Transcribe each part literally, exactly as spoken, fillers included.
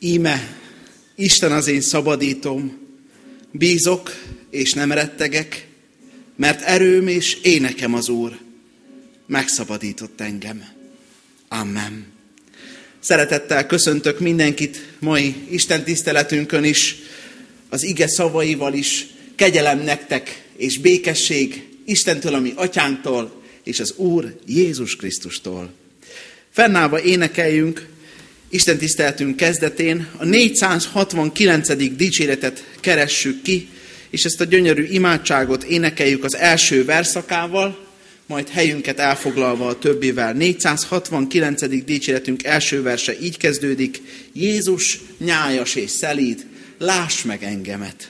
Íme, Isten az én szabadítóm, bízok és nem rettegek, mert erőm és énekem az Úr, megszabadított engem. Amen. Szeretettel köszöntök mindenkit mai Isten tiszteletünkön is, az ige szavaival is. Kegyelem nektek és békesség Istentől, ami atyánktól, és az Úr Jézus Krisztustól. Fennállva énekeljünk Isten tiszteletünk kezdetén, a négyszázhatvankilencedik dicséretet keressük ki, és ezt a gyönyörű imádságot énekeljük az első verszakával, majd helyünket elfoglalva a többivel. négyszázhatvankilencedik dicséretünk első verse így kezdődik: Jézus nyájas és szelíd, láss meg engemet!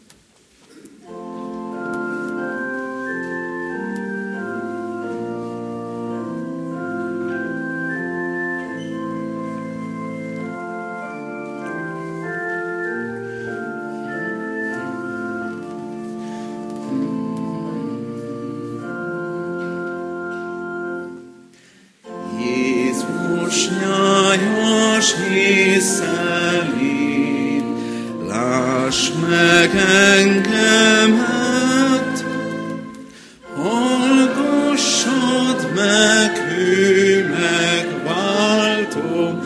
Láss meg engemet, hallgassad meg, hű megváltom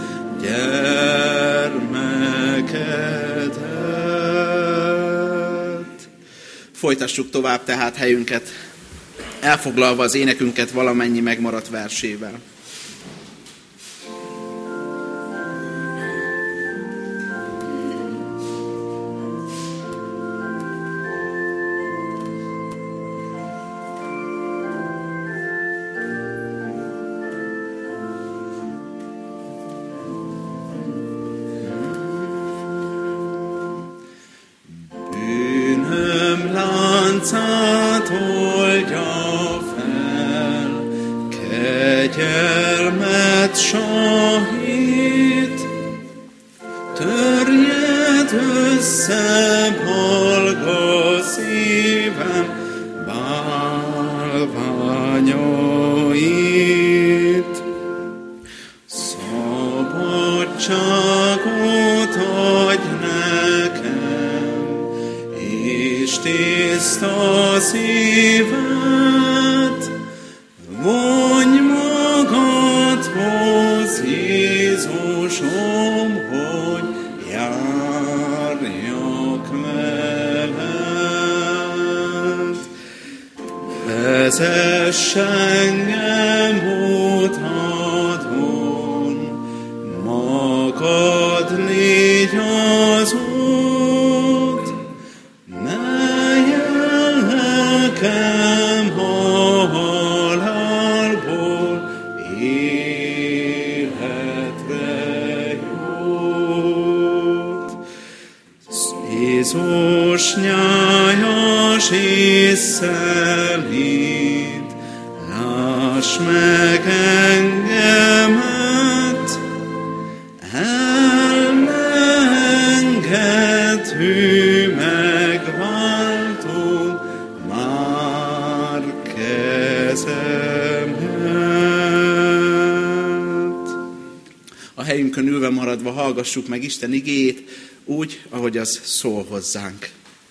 gyermekedet. Folytassuk tovább tehát helyünket, elfoglalva az énekünket valamennyi megmaradt versével. Láncát oldja fel, kegyelmet sahít, törjed össze balga szívem bálványait. Szabadságot adj nekem, és tiszta szívet, vonj magadhoz, Jézusom, hogy járjak veled. Vezess engem útadon, magad légy az út, nekem a halálból életre jut. Jézus nyájas és szelíd, láss meg engemet, el ne engedd, hű megváltó már kezemet. A helyünkön ülve maradva hallgassuk meg Isten igéjét úgy, ahogy az szól hozzánk.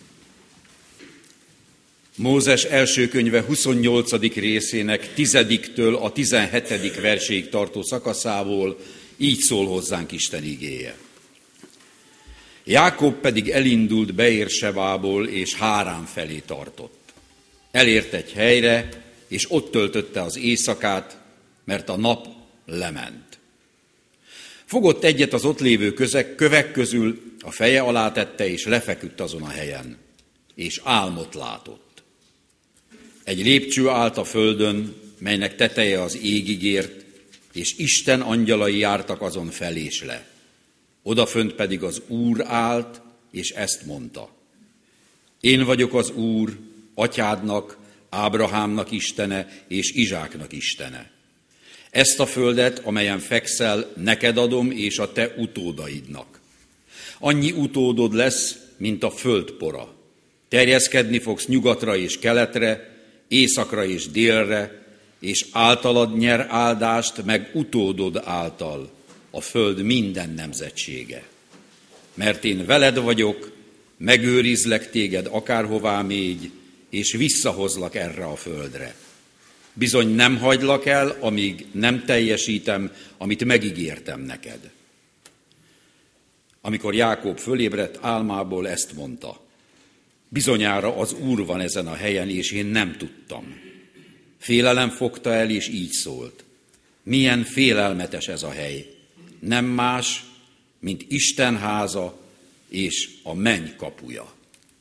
Mózes első könyve huszonnyolcadik részének tizediktől a tizenhetedik verséig tartó szakaszából így szól hozzánk Isten igéje. Jákob pedig elindult Beérsebából és Hárán felé tartott. Elért egy helyre, és ott töltötte az éjszakát, mert a nap lement. Fogott egyet az ott lévő közek, kövek közül, a feje alá tette, és lefeküdt azon a helyen, és álmot látott. Egy lépcső állt a földön, melynek teteje az égig ért, és Isten angyalai jártak azon fel és le. Odafönt pedig az Úr állt, és ezt mondta: Én vagyok az Úr, atyádnak, Ábrahámnak Istene és Izsáknak Istene. Ezt a földet, amelyen fekszel, neked adom és a te utódaidnak. Annyi utódod lesz, mint a földpora. Terjeszkedni fogsz nyugatra és keletre, északra és délre, és általad nyer áldást, meg utódod által, a föld minden nemzetsége. mert én veled vagyok, megőrizlek téged akárhová mégy, és visszahozlak erre a földre. Bizony nem hagylak el, amíg nem teljesítem, amit megígértem neked. Amikor Jákob fölébredt álmából, ezt mondta: bizonyára az Úr van ezen a helyen, és én nem tudtam. Félelem fogta el, és így szólt: milyen félelmetes ez a hely, nem más, mint Isten háza és a menny kapuja.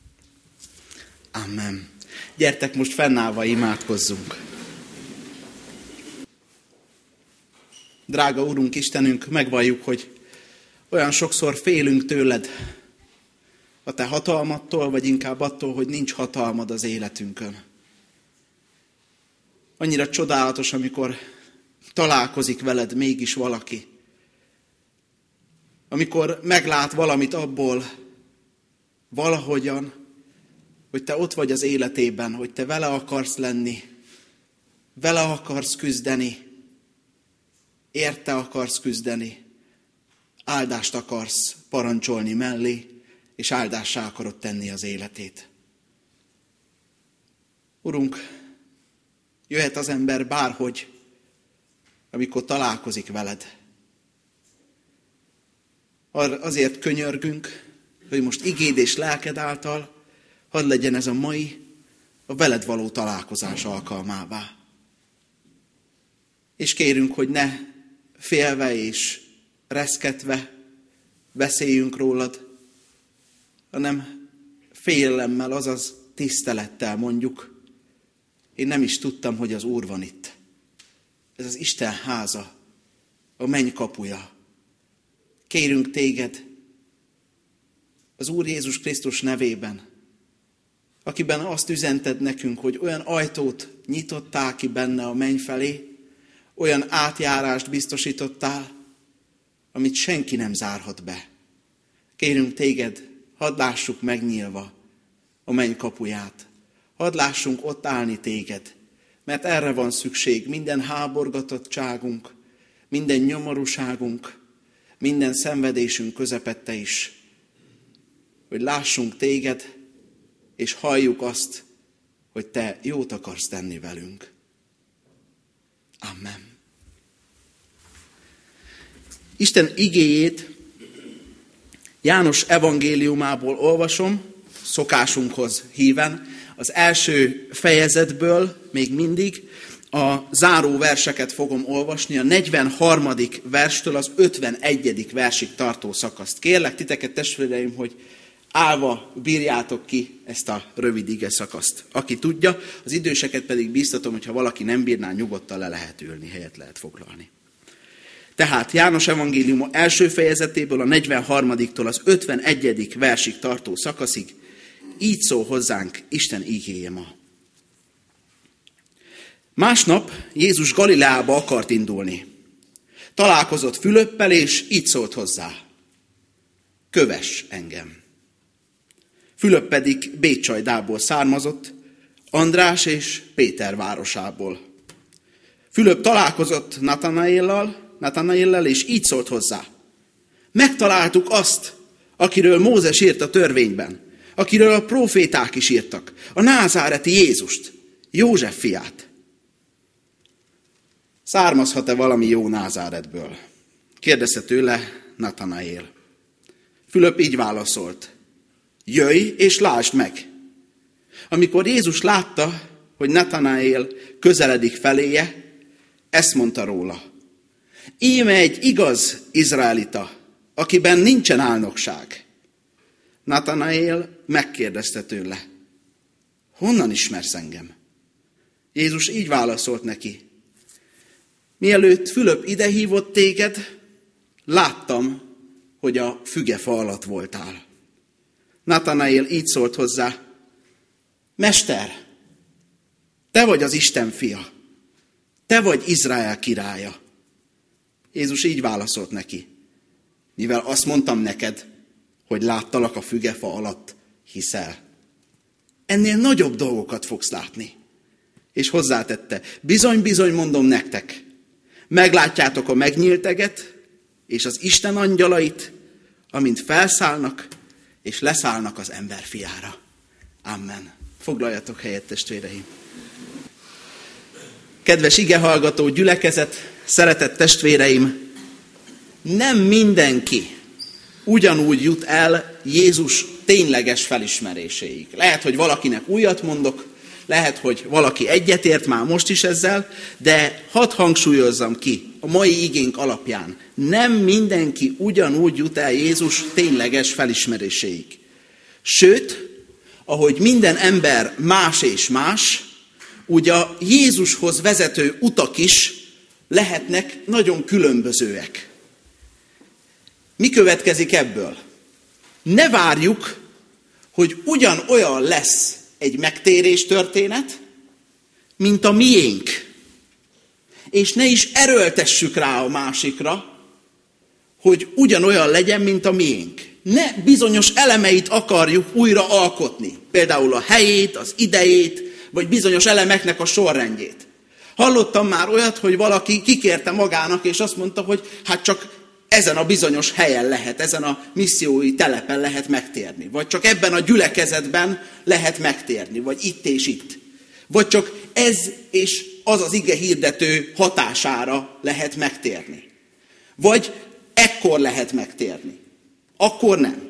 Amen. Gyertek most fennállva imádkozzunk. Drága Urunk, Istenünk, megvalljuk, hogy olyan sokszor félünk tőled, a te hatalmadtól, vagy inkább attól, hogy nincs hatalmad az életünkön. Annyira csodálatos, amikor találkozik veled mégis valaki. Amikor meglát valamit abból valahogyan, hogy te ott vagy az életében, hogy te vele akarsz lenni, vele akarsz küzdeni, érte akarsz küzdeni, áldást akarsz parancsolni mellé, és áldássá akarod tenni az életét. Urunk, jöhet az ember bárhogy, amikor találkozik veled. Azért könyörgünk, hogy most igéd és lelked által hadd legyen ez a mai, a veled való találkozás alkalmává. És kérünk, hogy ne félve és reszketve beszéljünk rólad, hanem félelemmel, azaz tisztelettel mondjuk: én nem is tudtam, hogy az Úr van itt. Ez az Isten háza, a menny kapuja. Kérünk téged az Úr Jézus Krisztus nevében, akiben azt üzented nekünk, hogy olyan ajtót nyitottál ki benne a menny felé, olyan átjárást biztosítottál, amit senki nem zárhat be. Kérünk téged, hadd lássuk megnyílva a menny kapuját. Hadd lássunk ott állni téged, mert erre van szükség minden háborgatottságunk, minden nyomorúságunk, minden szenvedésünk közepette is, hogy lássunk téged, és halljuk azt, hogy te jót akarsz tenni velünk. Amen. Isten igéjét János evangéliumából olvasom, szokásunkhoz híven, az első fejezetből még mindig a záró verseket fogom olvasni, a negyvenharmadik verstől az ötvenegyedik versig tartó szakaszt. Kérlek titeket, testvéreim, hogy állva bírjátok ki ezt a rövid ige szakaszt. Aki tudja, az időseket pedig bíztatom, hogy ha valaki nem bírná, nyugodtan le lehet ülni, helyet lehet foglalni. Tehát János evangélium első fejezetéből a negyvenharmadiktól az ötvenegyedik versig tartó szakaszig így szól hozzánk Isten igéje ma. Másnap Jézus Galileába akart indulni. Találkozott Fülöppel, és így szólt hozzá: kövess engem. Fülöp pedig Bécsajdából származott, András és Péter városából. Fülöp találkozott Natanaéllal, Natanaéllel, és így szólt hozzá: megtaláltuk azt, akiről Mózes írt a törvényben, akiről a próféták is írtak, a názáreti Jézust, József fiát. Származhat-e valami jó Názáretből? Kérdezte tőle Natanaél. Fülöp így válaszolt: jöjj és lásd meg. Amikor Jézus látta, hogy Natanaél közeledik feléje, ezt mondta róla: íme egy igaz izraelita, akiben nincsen álnokság. Natanaél megkérdezte tőle: honnan ismersz engem? Jézus így válaszolt neki: mielőtt Fülöp idehívott téged, láttam, hogy a fügefa alatt voltál. Natanaél így szólt hozzá: mester, te vagy az Isten fia, te vagy Izrael királya. Jézus így válaszolt neki: mivel azt mondtam neked, hogy láttalak a fügefa alatt, hiszel. Ennél nagyobb dolgokat fogsz látni. És hozzátette: bizony-bizony mondom nektek, meglátjátok a megnyílt eget, és az Isten angyalait amint felszállnak és leszállnak az emberfiára. Amen. Foglaljatok helyet, testvéreim. Kedves igehallgató gyülekezet, szeretett testvéreim, nem mindenki ugyanúgy jut el Jézus tényleges felismeréséig. Lehet, hogy valakinek újat mondok, lehet, hogy valaki egyetért már most is ezzel, de hadd hangsúlyozzam ki a mai igénk alapján. Nem mindenki ugyanúgy jut el Jézus tényleges felismeréséig. Sőt, ahogy minden ember más és más, úgy a Jézushoz vezető utak is lehetnek nagyon különbözőek. Mi következik ebből? Ne várjuk, hogy ugyanolyan lesz egy megtérés történet, mint a miénk. És ne is erőltessük rá a másikra, hogy ugyanolyan legyen, mint a miénk. Ne bizonyos elemeit akarjuk újra alkotni. Például a helyét, az idejét, vagy bizonyos elemeknek a sorrendjét. Hallottam már olyat, hogy valaki kikérte magának, és azt mondta, hogy hát csak ezen a bizonyos helyen lehet, ezen a missziói telepen lehet megtérni. Vagy csak ebben a gyülekezetben lehet megtérni, vagy itt és itt. Vagy csak ez és az az ige hirdető hatására lehet megtérni. Vagy ekkor lehet megtérni. Akkor nem.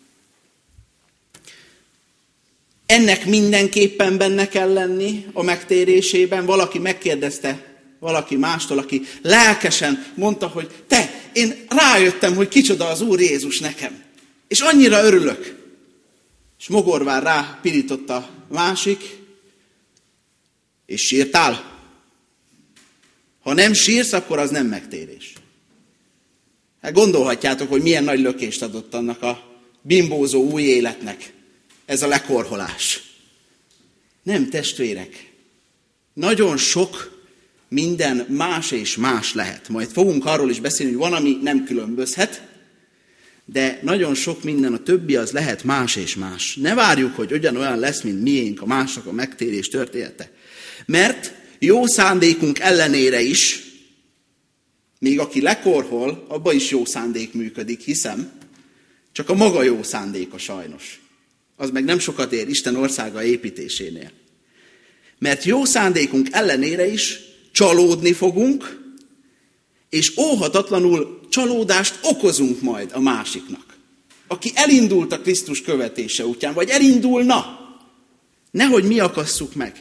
Ennek mindenképpen benne kell lenni a megtérésében. Valaki megkérdezte valaki mástól, aki lelkesen mondta, hogy te, én rájöttem, hogy kicsoda az Úr Jézus nekem. És annyira örülök. És mogorván rá pirított a másik, és sírtál? Ha nem sírsz, akkor az nem megtérés. Hát gondolhatjátok, hogy milyen nagy lökést adott annak a bimbózó új életnek ez a lekorholás. Nem, testvérek. Nagyon sok minden más és más lehet. Majd fogunk arról is beszélni, hogy van, ami nem különbözhet, de nagyon sok minden, a többi az lehet más és más. Ne várjuk, hogy ugyanolyan lesz, mint miénk a másnak a megtérés története. Mert jó szándékunk ellenére is, még aki lekorhol, abban is jó szándék működik, hiszem, csak a maga jó szándéka sajnos. Az meg nem sokat ér Isten országa építésénél. Mert jó szándékunk ellenére is csalódni fogunk, és óhatatlanul csalódást okozunk majd a másiknak. Aki elindult a Krisztus követése útján, vagy elindulna, nehogy mi akasszuk meg.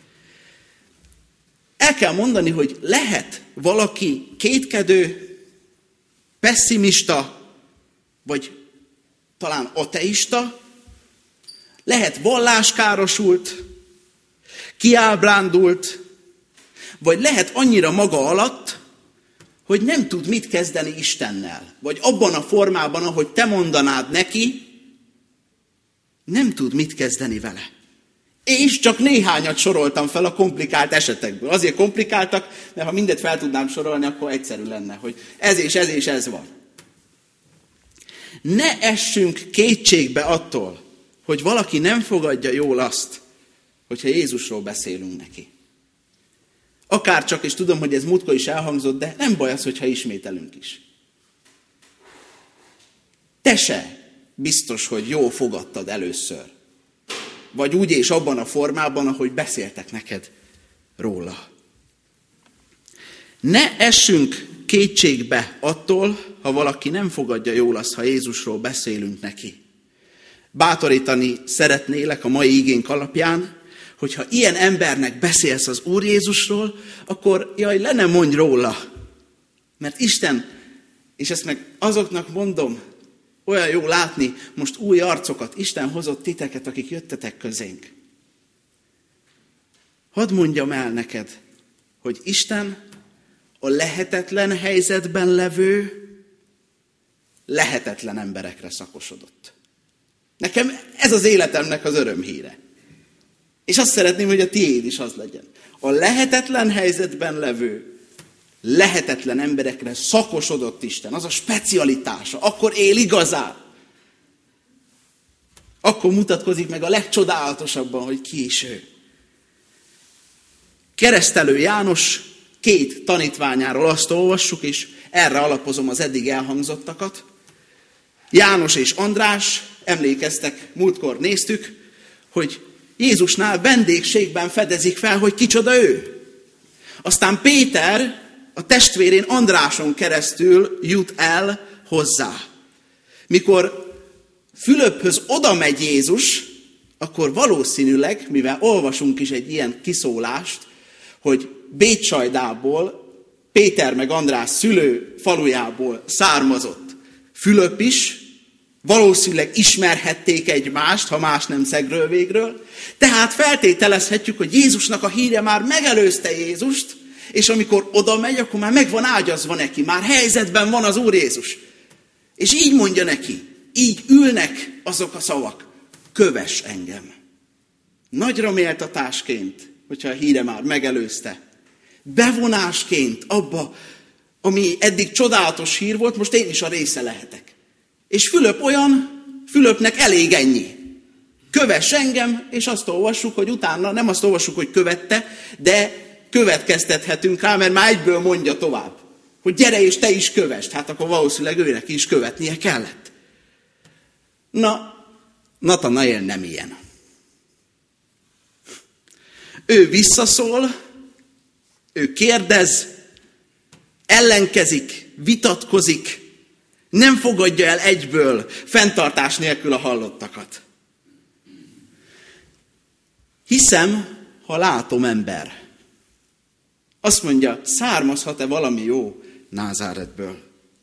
El kell mondani, hogy lehet valaki kétkedő, pesszimista, vagy talán ateista, lehet valláskárosult, kiábrándult, vagy lehet annyira maga alatt, hogy nem tud mit kezdeni Istennel. Vagy abban a formában, ahogy te mondanád neki, nem tud mit kezdeni vele. És csak néhányat soroltam fel a komplikált esetekből. Azért komplikáltak, mert ha mindet fel tudnám sorolni, akkor egyszerű lenne, hogy ez és ez és ez van. Ne essünk kétségbe attól, hogy valaki nem fogadja jól azt, hogyha Jézusról beszélünk neki. Akárcsak, és tudom, hogy ez múltkor is elhangzott, de nem baj az, hogyha ismételünk is. Te se biztos, hogy jól fogadtad először. Vagy úgy és abban a formában, ahogy beszéltek neked róla. Ne essünk kétségbe attól, ha valaki nem fogadja jól azt, ha Jézusról beszélünk neki. Bátorítani szeretnélek a mai igénk alapján, hogyha ilyen embernek beszélsz az Úr Jézusról, akkor jaj, le ne mondj róla. Mert Isten, és ezt meg azoknak mondom, olyan jó látni most új arcokat, Isten hozott titeket, akik jöttetek közénk. Hadd mondjam el neked, hogy Isten a lehetetlen helyzetben levő, lehetetlen emberekre szakosodott. Nekem ez az életemnek az örömhíre. És azt szeretném, hogy a tiéd is az legyen. A lehetetlen helyzetben levő, lehetetlen emberekre szakosodott Isten. Az a specialitása. Akkor él igazán. Akkor mutatkozik meg a legcsodálatosabban, hogy ki is ő. Keresztelő János két tanítványáról azt olvassuk, és erre alapozom az eddig elhangzottakat. János és András, emlékeztek, múltkor néztük, hogy Jézusnál vendégségben fedezik fel, hogy kicsoda ő. Aztán Péter a testvérén Andráson keresztül jut el hozzá. Mikor Fülöphöz oda megy Jézus, akkor valószínűleg, mivel olvasunk is egy ilyen kiszólást, hogy Bétsajdából, Péter meg András szülő falujából származott Fülöp is, valószínűleg ismerhették egymást, ha más nem szegről végről. Tehát feltételezhetjük, hogy Jézusnak a híre már megelőzte Jézust, és amikor oda megy, akkor már meg van ágyazva neki, már helyzetben van az Úr Jézus. És így mondja neki, így ülnek azok a szavak, kövess engem. Nagyra méltatásként, hogyha a híre már megelőzte, bevonásként abba, ami eddig csodálatos hír volt, most én is a része lehetek. És Fülöp olyan, Fülöpnek elég ennyi. Kövess engem, és azt olvassuk, hogy utána, nem azt olvassuk, hogy követte, de következtethetünk rá, mert már egyből mondja tovább, hogy gyere és te is kövesd. Hát akkor valószínűleg őnek is követnie kellett. Na, Natanaél nem ilyen. Ő visszaszól, ő kérdez, ellenkezik, vitatkozik, nem fogadja el egyből, fenntartás nélkül a hallottakat. Hiszem, ha látom ember. Azt mondja, származhat-e valami jó Názáretből?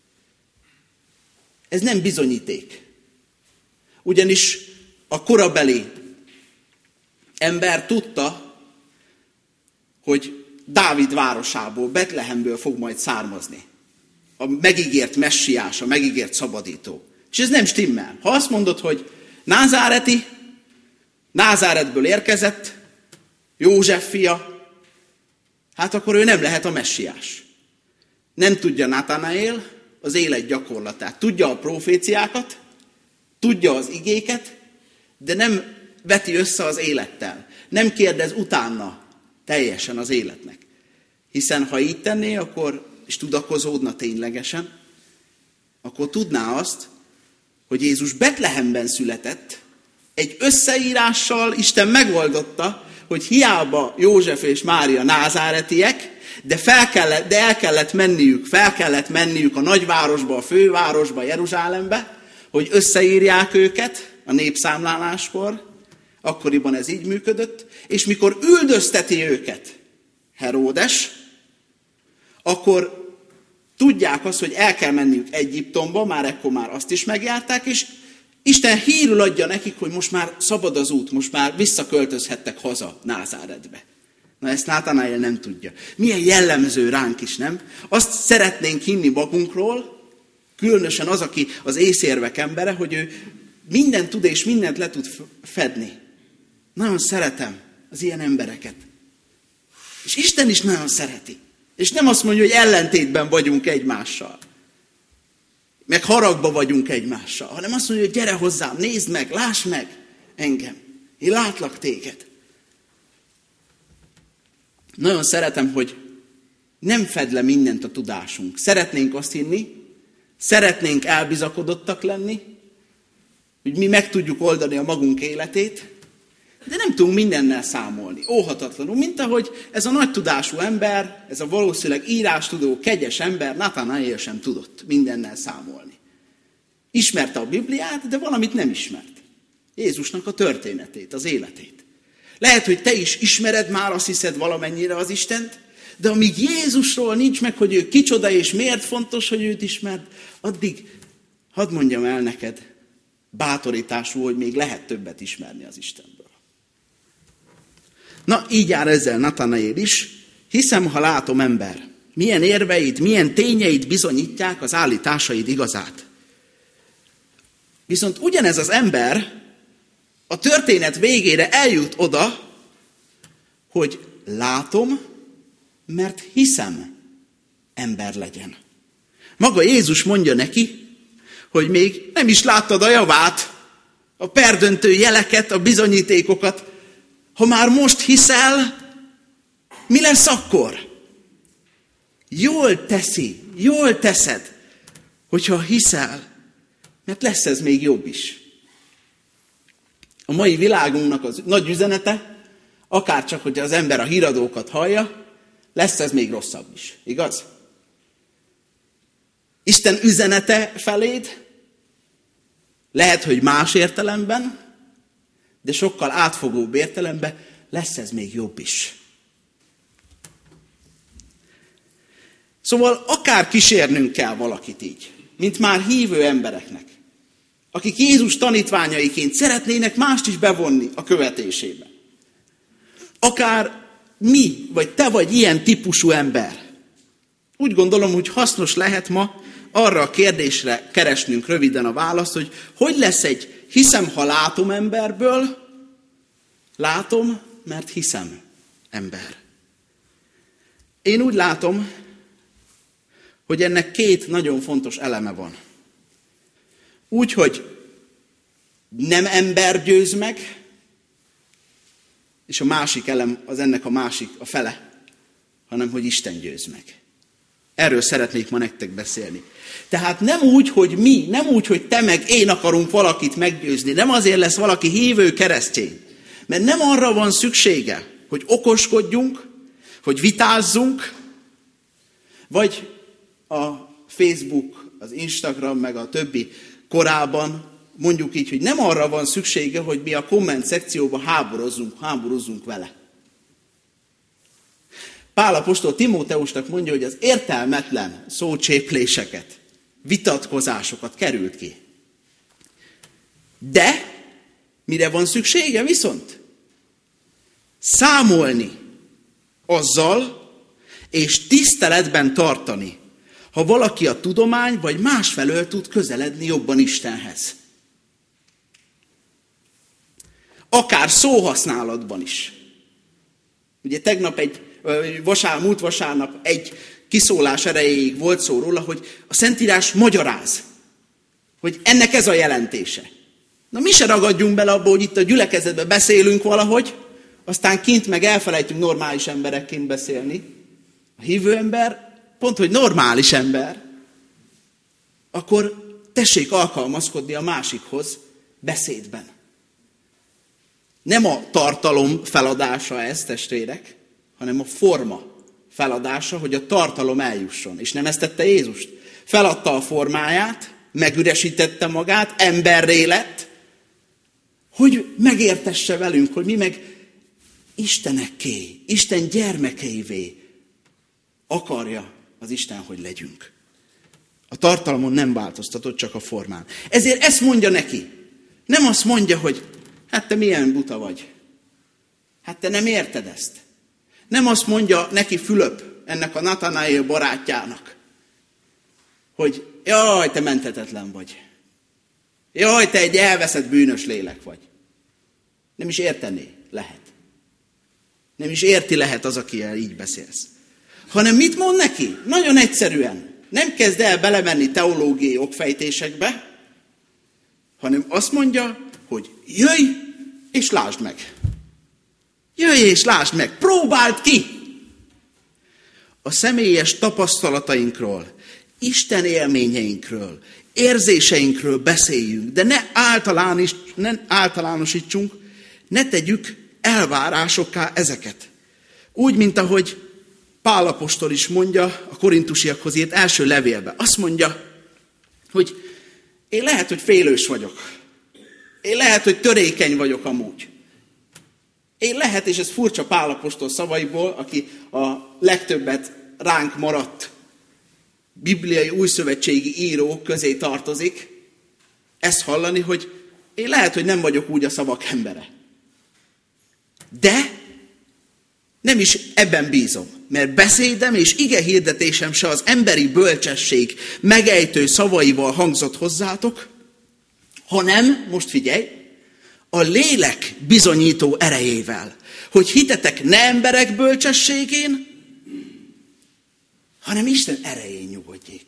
Ez nem bizonyíték. Ugyanis a korabeli ember tudta, hogy Dávid városából, Betlehemből fog majd származni. A megígért messiás, a megígért szabadító. És ez nem stimmel. Ha azt mondod, hogy názáreti, Názáretből érkezett, József fia, hát akkor ő nem lehet a messiás. Nem tudja Natanaél az élet gyakorlatát. Tudja a proféciákat, tudja az igéket, de nem veti össze az élettel. Nem kérdez utána teljesen az életnek. Hiszen ha így tenné, akkor, és tudakozódna ténylegesen, akkor tudná azt, hogy Jézus Betlehemben született, egy összeírással Isten megoldotta, hogy hiába József és Mária názáretiek, de, fel kellett, de el kellett menniük, fel kellett menniük a nagyvárosba, a fővárosba, Jeruzsálembe, hogy összeírják őket a népszámláláskor, akkoriban ez így működött, és mikor üldözteti őket Heródes, akkor tudják azt, hogy el kell menniük Egyiptomba, már ekkor már azt is megjárták, és Isten hírül adja nekik, hogy most már szabad az út, most már visszaköltözhettek haza Názáretbe. Na ezt Natanaél nem tudja. Milyen jellemző ránk is, nem? Azt szeretnénk hinni magunkról, különösen az, aki az észérvek embere, hogy ő mindent tud és mindent le tud fedni. Nagyon szeretem az ilyen embereket. És Isten is nagyon szereti. És nem azt mondja, hogy ellentétben vagyunk egymással. Meg haragba vagyunk egymással, hanem azt mondja, hogy gyere hozzám, nézd meg, láss meg engem. Én látlak téged. Nagyon szeretem, hogy nem fed le mindent a tudásunk. Szeretnénk azt hinni, szeretnénk elbizakodottak lenni, hogy mi meg tudjuk oldani a magunk életét, de nem tudunk mindennel számolni, óhatatlanul, mint ahogy ez a nagy tudású ember, ez a valószínűleg írástudó, kegyes ember, Natanaél sem tudott mindennel számolni. Ismerte a Bibliát, de valamit nem ismert. Jézusnak a történetét, az életét. Lehet, hogy te is ismered már, azt hiszed valamennyire az Istent, de amíg Jézusról nincs meg, hogy ő kicsoda és miért fontos, hogy őt ismerd, addig hadd mondjam el neked bátorítású, hogy még lehet többet ismerni az Istenből. Na, így jár ezzel Natanaél is. Hiszem, ha látom ember, milyen érveit, milyen tényeit bizonyítják az állításaid igazát. Viszont ugyanez az ember a történet végére eljut oda, hogy látom, mert hiszem ember legyen. Maga Jézus mondja neki, hogy még nem is láttad a javát, a perdöntő jeleket, a bizonyítékokat. Ha már most hiszel, mi lesz akkor? Jól teszi, jól teszed, hogyha hiszel, mert lesz ez még jobb is. A mai világunknak az nagy üzenete, akárcsak, hogy az ember a híradókat hallja, lesz ez még rosszabb is. Igaz? Isten üzenete feléd lehet, hogy más értelemben, de sokkal átfogóbb értelemben lesz ez még jobb is. Szóval akár kísérnünk kell valakit így, mint már hívő embereknek, akik Jézus tanítványaiként szeretnének mást is bevonni a követésébe. Akár mi, vagy te vagy ilyen típusú ember. Úgy gondolom, hogy hasznos lehet ma arra a kérdésre keresnünk röviden a választ, hogy hogy lesz egy hiszem, ha látom emberből, látom, mert hiszem ember. Én úgy látom, hogy ennek két nagyon fontos eleme van. Úgy, hogy nem ember győz meg, és a másik elem az ennek a másik, a fele, hanem hogy Isten győz meg. Erről szeretnék ma nektek beszélni. Tehát nem úgy, hogy mi, nem úgy, hogy te meg én akarunk valakit meggyőzni, nem azért lesz valaki hívő keresztény, mert nem arra van szüksége, hogy okoskodjunk, hogy vitázzunk, vagy a Facebook, az Instagram, meg a többi korában mondjuk így, hogy nem arra van szüksége, hogy mi a komment szekcióban háborozzunk, háborozzunk vele. Pál apostol Timóteusnak mondja, hogy az értelmetlen szócsépléseket, vitatkozásokat került ki. De mire van szüksége viszont? Számolni azzal, és tiszteletben tartani, ha valaki a tudomány vagy másfelől tud közeledni jobban Istenhez. Akár szóhasználatban is. Ugye tegnap egy, vasár, múlt vasárnap egy kiszólás erejéig volt szó róla, hogy a Szentírás magyaráz, hogy ennek ez a jelentése. Na mi se ragadjunk bele abba, hogy itt a gyülekezetben beszélünk valahogy, aztán kint meg elfelejtünk normális emberekként beszélni. A hívő ember pont, hogy normális ember, akkor tessék alkalmazkodni a másikhoz beszédben. Nem a tartalom feladása ez, testvérek, hanem a forma feladása, hogy a tartalom eljusson. És nem ezt tette Jézus. Feladta a formáját, megüresítette magát, emberré lett, hogy megértesse velünk, hogy mi meg Istenekké, Isten gyermekeivé akarja az Isten, hogy legyünk. A tartalmon nem változtatott, csak a formán. Ezért ezt mondja neki. Nem azt mondja, hogy hát te milyen buta vagy. Hát te nem érted ezt. Nem azt mondja neki Fülöp, ennek a Natanaél barátjának, hogy jaj, te menthetetlen vagy. Jaj, te egy elveszett bűnös lélek vagy. Nem is értené lehet. Nem is érti lehet az, akivel így beszélsz. Hanem mit mond neki? Nagyon egyszerűen. Nem kezd el belemenni teológiai okfejtésekbe, hanem azt mondja, hogy jöjj és lásd meg. Jöjj és lásd meg. Próbáld ki! A személyes tapasztalatainkról, Isten élményeinkről, érzéseinkről beszéljünk, de ne, általános, ne általánosítsunk, ne tegyük elvárásokká ezeket. Úgy, mint ahogy Pál apostol is mondja a korintusiakhoz írt első levélben. Azt mondja, hogy én lehet, hogy félős vagyok. Én lehet, hogy törékeny vagyok amúgy. Én lehet, és ez furcsa Pál apostol szavaiból, aki a legtöbbet ránk maradt bibliai újszövetségi író közé tartozik, ezt hallani, hogy én lehet, hogy nem vagyok úgy a szavak embere. De nem is ebben bízom, mert beszédem és igehirdetésem se az emberi bölcsesség megejtő szavaival hangzott hozzátok, hanem, most figyelj, a lélek bizonyító erejével, hogy hitetek ne emberek bölcsességén, hanem Isten erején nyugodjék.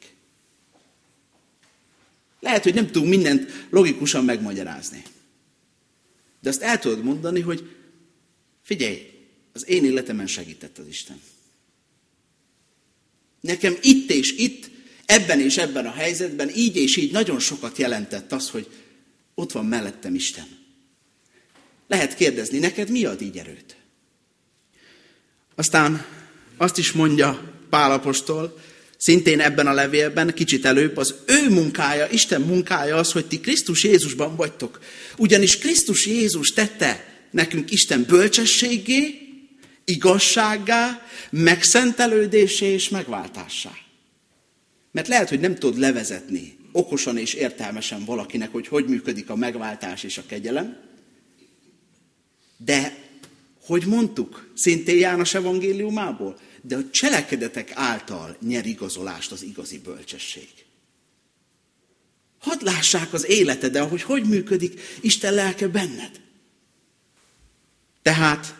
Lehet, hogy nem tudunk mindent logikusan megmagyarázni. De azt el tudod mondani, hogy figyelj, az én életemen segített az Isten. Nekem itt és itt Ebben és ebben a helyzetben így és így nagyon sokat jelentett az, hogy ott van mellettem Isten. Lehet kérdezni, neked mi ad így erőt? Aztán azt is mondja Pál apostol, szintén ebben a levélben, kicsit előbb, az ő munkája, Isten munkája az, hogy ti Krisztus Jézusban vagytok. Ugyanis Krisztus Jézus tette nekünk Isten bölcsességé, igazsággá, megszentelődésé és megváltássá. Mert lehet, hogy nem tudod levezetni okosan és értelmesen valakinek, hogy hogy működik a megváltás és a kegyelem, de, hogy mondtuk, szintén János evangéliumából, de a cselekedetek által nyer igazolást az igazi bölcsesség. Hadd lássák az életed, hogy hogy működik Isten lelke benned. Tehát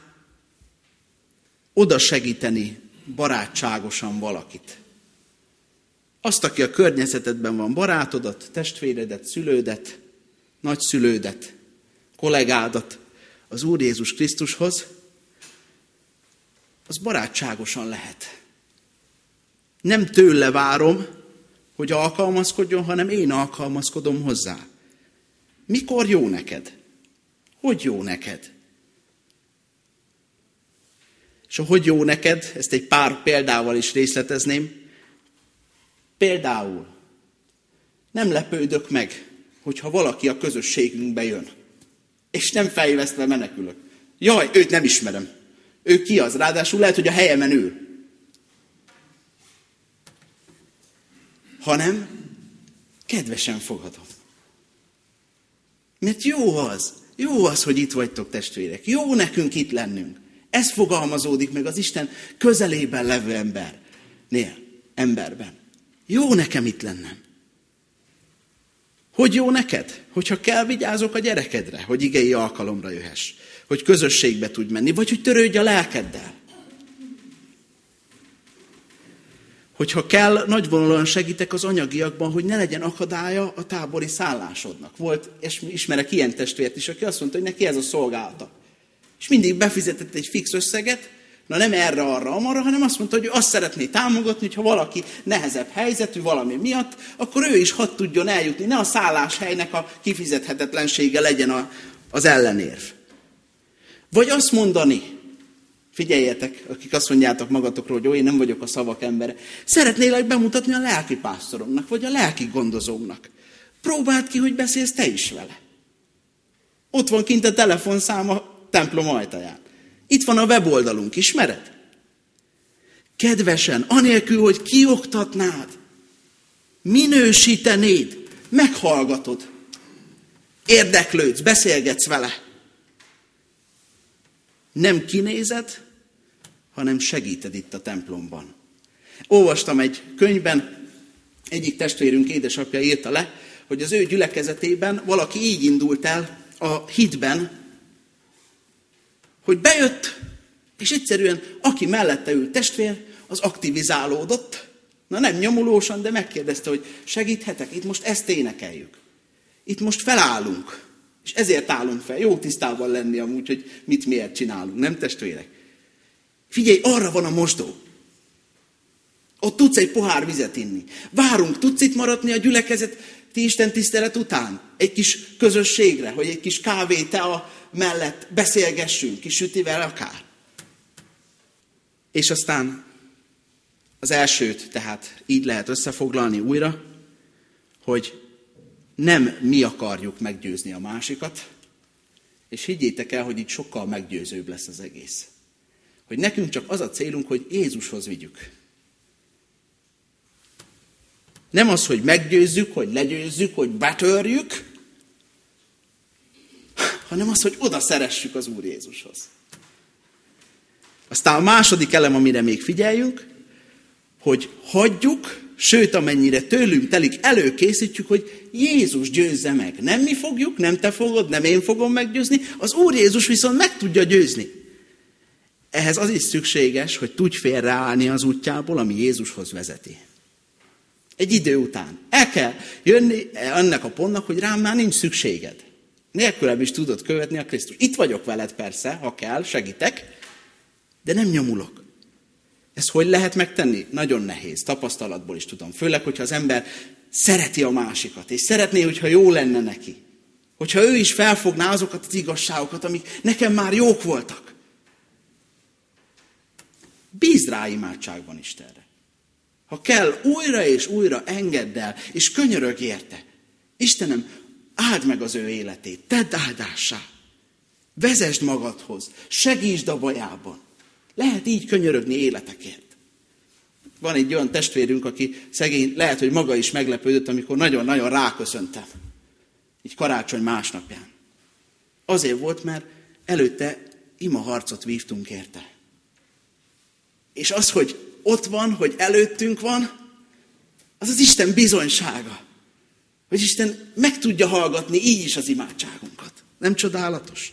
oda segíteni barátságosan valakit. Azt, aki a környezetedben van, barátodat, testvéredet, szülődet, nagyszülődet, kollégádat az Úr Jézus Krisztushoz, az barátságosan lehet. Nem tőle várom, hogy alkalmazkodjon, hanem én alkalmazkodom hozzá. Mikor jó neked? Hogy jó neked? És a hogy jó neked, ezt egy pár példával is részletezném. Például nem lepődök meg, hogyha valaki a közösségünkbe jön, és nem fejvesztve menekülök. Jaj, őt nem ismerem. Ő ki az? Ráadásul lehet, hogy a helyemen ül. Hanem kedvesen fogadom. Mert jó az, jó az, hogy itt vagytok, testvérek. Jó nekünk itt lennünk. Ez fogalmazódik meg az Isten közelében levő embernél, emberben. Jó nekem itt lennem. Hogy jó neked? Hogyha kell, vigyázok a gyerekedre, hogy igei alkalomra jöhess. Hogy közösségbe tudj menni, vagy hogy törődj a lelkeddel. Hogyha kell, nagyvonalúan segítek az anyagiakban, hogy ne legyen akadálya a tábori szállásodnak. Volt, és ismerek ilyen testvért is, aki azt mondta, hogy neki ez a szolgálata. És mindig befizetett egy fix összeget, na nem erre, arra, amarra, hanem azt mondta, hogy ő azt szeretné támogatni, hogyha valaki nehezebb helyzetű valami miatt, akkor ő is hadd tudjon eljutni. Ne a szálláshelynek a kifizethetetlensége legyen a, az ellenérv. Vagy azt mondani, figyeljetek, akik azt mondjátok magatokról, hogy jó, én nem vagyok a szavak embere, szeretnélek bemutatni a lelkipásztoromnak, vagy a lelki gondozómnak. Próbáld ki, hogy beszélsz te is vele. Ott van kint a telefonszám a templom ajtaján. Itt van a weboldalunk, ismered? Kedvesen, anélkül, hogy kioktatnád, minősítenéd, meghallgatod, érdeklődsz, beszélgetsz vele. Nem kinézed, hanem segíted itt a templomban. Olvastam egy könyvben, egyik testvérünk édesapja írta le, hogy az ő gyülekezetében valaki így indult el a hitben, hogy bejött, és egyszerűen aki mellette ült testvér, az aktivizálódott. Na nem nyomulósan, de megkérdezte, hogy segíthetek, itt most ezt énekeljük. Itt most felállunk. És ezért állunk fel. Jó tisztában lenni amúgy, hogy mit miért csinálunk. Nem testvérek? Figyelj, arra van a mosdó. Ott tudsz egy pohár vizet inni. Várunk, tudsz itt maradni a gyülekezeti Isten tisztelet után? Egy kis közösségre, hogy egy kis kávé, tea mellett beszélgessünk, kis sütivel akár. És aztán az elsőt, tehát így lehet összefoglalni újra, hogy nem mi akarjuk meggyőzni a másikat, és higgyétek el, hogy itt sokkal meggyőzőbb lesz az egész. Hogy nekünk csak az a célunk, hogy Jézushoz vigyük. Nem az, hogy meggyőzzük, hogy legyőzzük, hogy betörjük, hanem az, hogy oda szeressük az Úr Jézushoz. Aztán a második elem, amire még figyeljünk, hogy hagyjuk, sőt, amennyire tőlünk telik, előkészítjük, hogy Jézus győzze meg. Nem mi fogjuk, nem te fogod, nem én fogom meggyőzni, az Úr Jézus viszont meg tudja győzni. Ehhez az is szükséges, hogy tudj félreállni az útjából, ami Jézushoz vezeti. Egy idő után. El kell jönni annak a pontnak, hogy rám már nincs szükséged. Nélkülem is tudod követni a Krisztus. Itt vagyok veled persze, ha kell, segítek, de nem nyomulok. Ezt hogy lehet megtenni? Nagyon nehéz, tapasztalatból is tudom. Főleg, hogyha az ember szereti a másikat, és szeretné, hogyha jó lenne neki. Hogyha ő is felfogná azokat az igazságokat, amik nekem már jók voltak. Bízd rá imádságban Istenre. Ha kell, újra és újra engedd el, és könyörög érte. Istenem, áld meg az ő életét, tedd áldássá. Vezesd magadhoz, segítsd a bajában. Lehet így könyörögni életekért. Van egy olyan testvérünk, aki szegény, lehet, hogy maga is meglepődött, amikor nagyon-nagyon ráköszöntem. Így karácsony másnapján. Azért volt, mert előtte imaharcot vívtunk érte. És az, hogy ott van, hogy előttünk van, az az Isten bizonysága. Hogy Isten meg tudja hallgatni így is az imádságunkat. Nem csodálatos?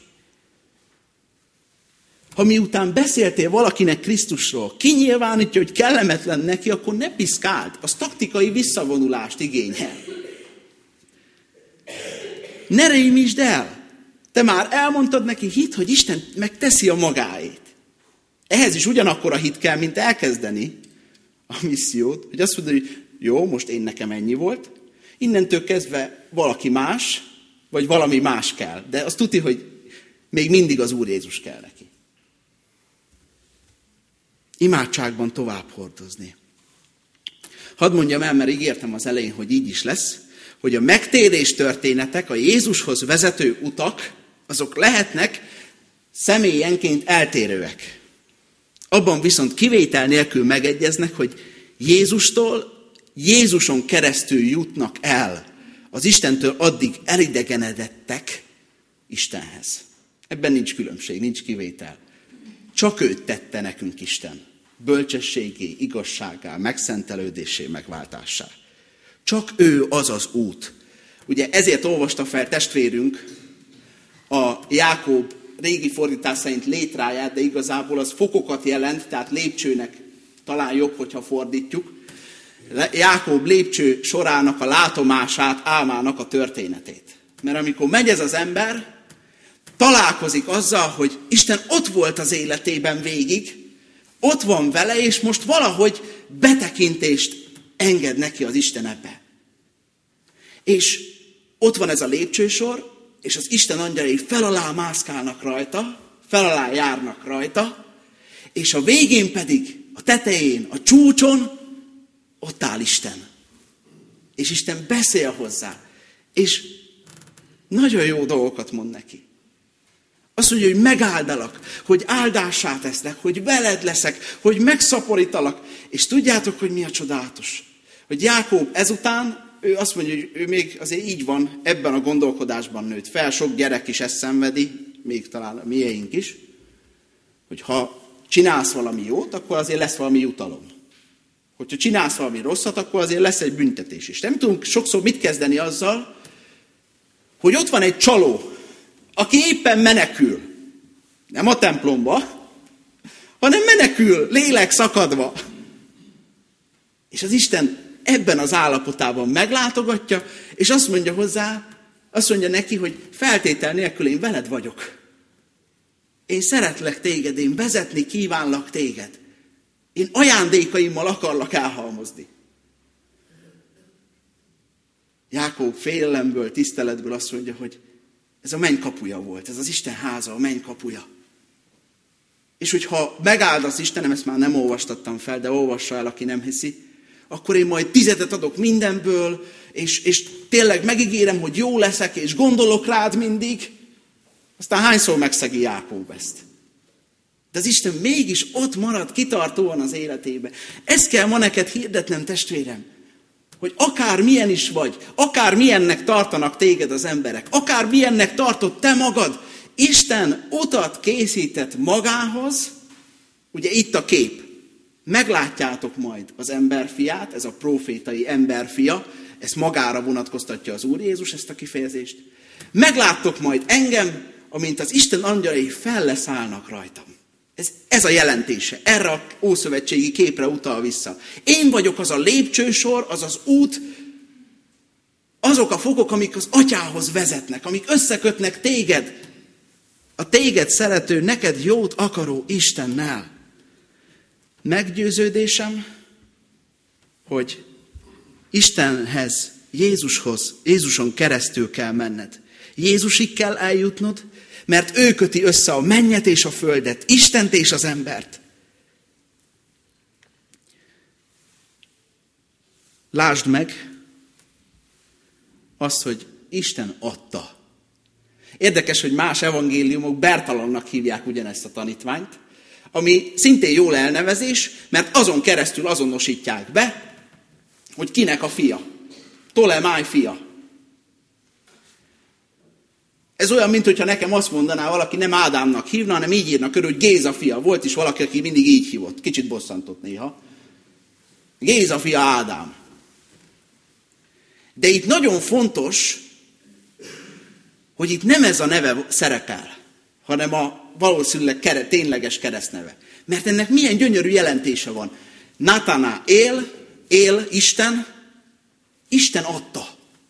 Ha miután beszéltél valakinek Krisztusról, kinyilvánítja, hogy kellemetlen neki, akkor ne piszkáld. Az taktikai visszavonulást igényel. Ne rémítsd el. Te már elmondtad neki, hidd, hogy Isten megteszi a magáét. Ehhez is ugyanakkor a hit kell, mint elkezdeni a missziót, hogy azt mondod, hogy jó, most én nekem ennyi volt, innentől kezdve valaki más, vagy valami más kell. De azt tudni, hogy még mindig az Úr Jézus kell neki. Imádságban tovább hordozni. Hadd mondjam el, mert ígértem az elején, hogy így is lesz, hogy a megtérés történetek, a Jézushoz vezető utak, azok lehetnek személyenként eltérőek. Abban viszont kivétel nélkül megegyeznek, hogy Jézustól, Jézuson keresztül jutnak el az Istentől addig elidegenedettek Istenhez. Ebben nincs különbség, nincs kivétel. Csak őt tette nekünk Isten. Bölcsességé, igazságá, megszentelődésé, megváltássá. Csak ő az az út. Ugye ezért olvasta fel testvérünk a Jákob régi fordítás szerint létráját, de igazából az fokokat jelent, tehát lépcsőnek talán jobb, hogyha fordítjuk. Jákob lépcső sorának a látomását, álmának a történetét. Mert amikor megy ez az ember, találkozik azzal, hogy Isten ott volt az életében végig, ott van vele, és most valahogy betekintést enged neki az Isten ebbe. És ott van ez a lépcsősor, és az Isten angyalai fel alá mászkálnak rajta, fel alá járnak rajta, és a végén pedig, a tetején, a csúcson, ott áll Isten. És Isten beszél hozzá, és nagyon jó dolgokat mond neki. Azt mondja, hogy megáldalak, hogy áldássá teszlek, hogy veled leszek, hogy megszaporítalak. És tudjátok, hogy mi a csodálatos? Hogy Jákob ezután, ő azt mondja, hogy ő még azért így van, ebben a gondolkodásban nőtt fel, sok gyerek is ezt szenvedi, még talán a miénk is, hogy ha csinálsz valami jót, akkor azért lesz valami jutalom. Hogyha csinálsz valami rosszat, akkor azért lesz egy büntetés is. Nem tudunk sokszor mit kezdeni azzal, hogy ott van egy csaló, aki éppen menekül. Nem a templomba, hanem menekül, lélek szakadva. És az Isten ebben az állapotában meglátogatja, és azt mondja hozzá, azt mondja neki, hogy feltétel nélkül én veled vagyok. Én szeretlek téged, én vezetni kívánlak téged. Én ajándékaimmal akarlak elhalmozni. Jákob félelemből, tiszteletből azt mondja, hogy ez a menny kapuja volt, ez az Isten háza, a menny kapuja. És hogyha megáldasz Istenem, ezt már nem olvastattam fel, de olvassa el, aki nem hiszi, akkor én majd tizedet adok mindenből, és, és tényleg megígérem, hogy jó leszek, és gondolok rád mindig. Aztán hányszor megszegi Jákob ezt? De az Isten mégis ott marad kitartóan az életébe. Ezt kell ma neked hirdetnem, testvérem, hogy akár milyen is vagy, akár milyennek tartanak téged az emberek, akár milyennek tartott te magad, Isten utat készített magához, ugye itt a kép, meglátjátok majd az emberfiát, ez a profétai emberfia, ezt magára vonatkoztatja az Úr Jézus, ezt a kifejezést. Megláttok majd engem, amint az Isten angyalai felleszállnak rajtam. Ez, ez a jelentése, erre a ószövetségi képre utal vissza. Én vagyok az a lépcsősor, az az út, azok a fokok, amik az atyához vezetnek, amik összekötnek téged, a téged szerető, neked jót akaró Istennel. Meggyőződésem, hogy Istenhez, Jézushoz, Jézuson keresztül kell menned. Jézusig kell eljutnod, mert ő köti össze a mennyet és a földet, Istent és az embert. Lásd meg azt, hogy Isten adta. Érdekes, hogy más evangéliumok Bertalannak hívják ugyanezt a tanítványt, ami szintén jól elnevezés, mert azon keresztül azonosítják be, hogy kinek a fia. Tolemáj fia. Ez olyan, mintha nekem azt mondaná, valaki nem Ádámnak hívna, hanem így írna körül, hogy Géza fia. Volt is valaki, aki mindig így hívott. Kicsit bosszantott néha. Géza fia Ádám. De itt nagyon fontos, hogy itt nem ez a neve szerepel, hanem a valószínűleg kere, tényleges keresztneve. Mert ennek milyen gyönyörű jelentése van. Natana él, él Isten, Isten adta.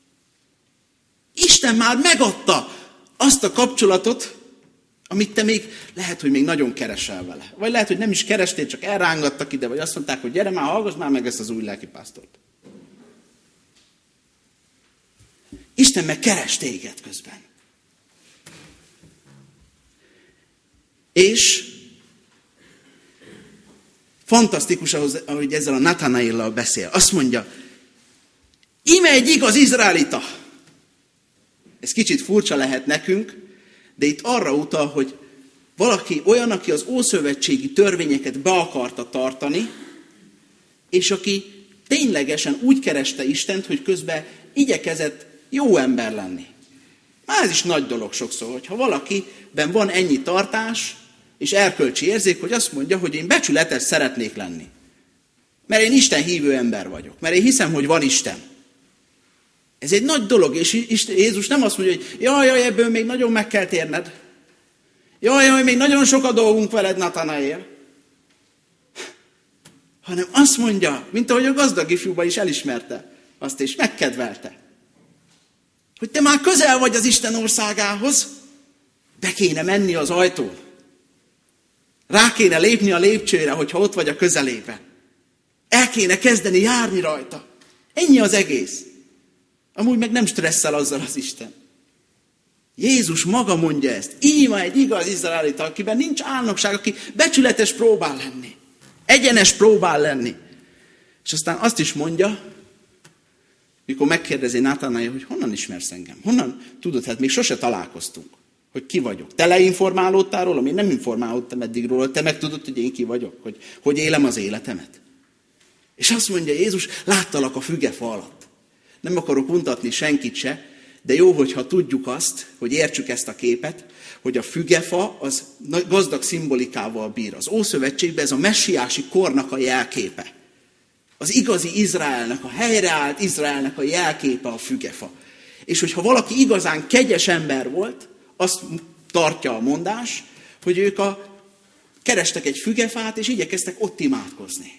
Isten már megadta azt a kapcsolatot, amit te még, lehet, hogy még nagyon keresel vele. Vagy lehet, hogy nem is kerestél, csak elrángattak ide, vagy azt mondták, hogy gyere már, hallgass már meg ezt az új lelkipásztort. Isten meg keres téged közben. És fantasztikus, ahogy ezzel a Natanaéllal beszél. Azt mondja, íme egy igaz izraelita. Ez kicsit furcsa lehet nekünk, de itt arra utal, hogy valaki olyan, aki az ószövetségi törvényeket be akarta tartani, és aki ténylegesen úgy kereste Istent, hogy közben igyekezett jó ember lenni. Már ez is nagy dolog sokszor, hogyha valakiben van ennyi tartás, és erkölcsi érzék, hogy azt mondja, hogy én becsületes szeretnék lenni. Mert én Isten hívő ember vagyok. Mert én hiszem, hogy van Isten. Ez egy nagy dolog, és Jézus nem azt mondja, hogy jaj, jaj, ebből még nagyon meg kell térned. Jaj, jaj, még nagyon sok a dolgunk veled, Natanaél. Hanem azt mondja, mint ahogy a gazdag ifjúba is elismerte azt, és megkedvelte, hogy te már közel vagy az Isten országához, be kéne menni az ajtón. Rá kéne lépni a lépcsőre, hogyha ott vagy a közelében. El kéne kezdeni járni rajta. Ennyi az egész. Amúgy meg nem stresszel azzal az Isten. Jézus maga mondja ezt. Íme egy igaz izraelita, akiben nincs álnokság, aki becsületes próbál lenni. Egyenes próbál lenni. És aztán azt is mondja, mikor megkérdezi Natanaél, hogy honnan ismersz engem? Honnan tudod, hát még sose találkoztunk. Hogy ki vagyok. Te leinformálódtál róla? Én nem informálódtam eddig róla. Te meg tudod, hogy én ki vagyok. Hogy, hogy élem az életemet. És azt mondja Jézus, láttalak a fügefa alatt. Nem akarok untatni senkit se, de jó, hogyha tudjuk azt, hogy értsük ezt a képet, hogy a fügefa az gazdag szimbolikával bír. Az Ószövetségben ez a messiási kornak a jelképe. Az igazi Izraelnek, a helyreállt Izraelnek a jelképe a fügefa. És hogyha valaki igazán kegyes ember volt, azt tartja a mondás, hogy ők a, kerestek egy fügefát, és igyekeztek ott imádkozni.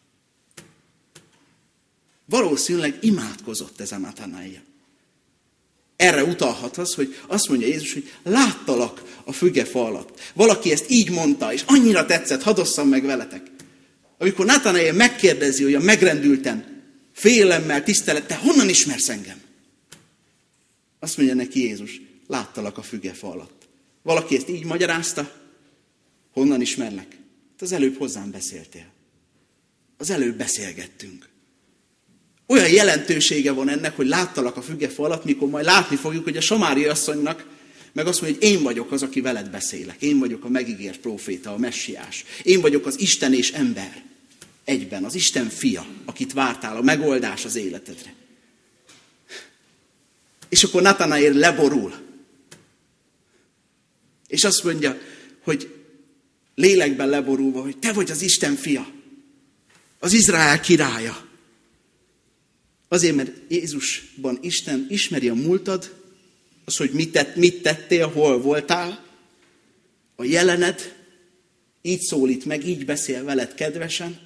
Valószínűleg imádkozott ez a Natanaél. Erre utalhat az, hogy azt mondja Jézus, hogy láttalak a fügefa alatt. Valaki ezt így mondta, és annyira tetszett, hadd osszam meg veletek. Amikor Natanaél megkérdezi, hogy a megrendülten, félelemmel, tisztelettel, honnan ismersz engem? Azt mondja neki Jézus, láttalak a fügefa alatt. Valaki ezt így magyarázta, honnan ismerlek? Hát az előbb hozzám beszéltél. Az előbb beszélgettünk. Olyan jelentősége van ennek, hogy láttalak a fügefa alatt, mikor majd látni fogjuk, hogy a samári asszonynak meg azt mondja, hogy én vagyok az, aki veled beszélek. Én vagyok a megígért próféta, a messiás. Én vagyok az Isten és ember. Egyben, az Isten fia, akit vártál, a megoldás az életedre. És akkor Natanaél leborul. És azt mondja, hogy lélekben leborulva, hogy te vagy az Isten fia. Az Izrael királya. Azért, mert Jézusban Isten ismeri a múltad, az, hogy mit, tett, mit tettél, hol voltál, a jelened, így szólít meg, így beszél veled kedvesen,